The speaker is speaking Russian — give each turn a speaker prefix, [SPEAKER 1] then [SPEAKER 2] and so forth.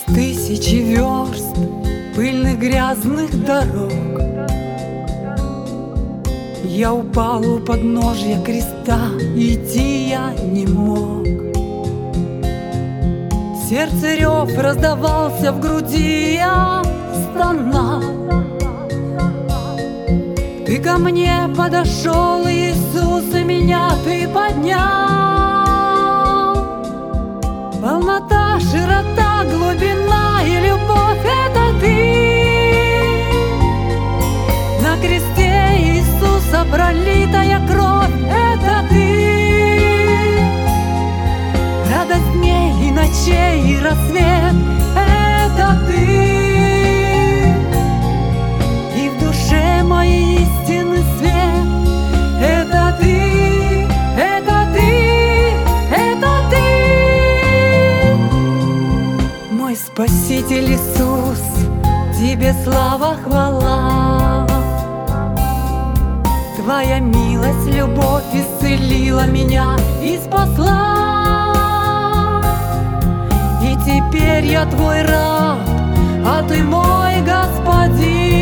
[SPEAKER 1] тысячи верст пыльных грязных дорог я упал у подножья креста, идти я не мог. Сердце рев раздавался в груди, я стонал. Ты ко мне подошел, Иисус, и меня ты поднял. Полнота, широта, глубина и любовь — это ты. На кресте Иисуса пролитая кровь — это ты. Радость дней и ночей и рассвет — это ты. И в душе моей истинный свет — это ты, это ты, это ты. Мой Спаситель Иисус, тебе слава, хвала. Твоя милость, любовь исцелила меня и спасла. И теперь я твой раб, а ты мой Господин.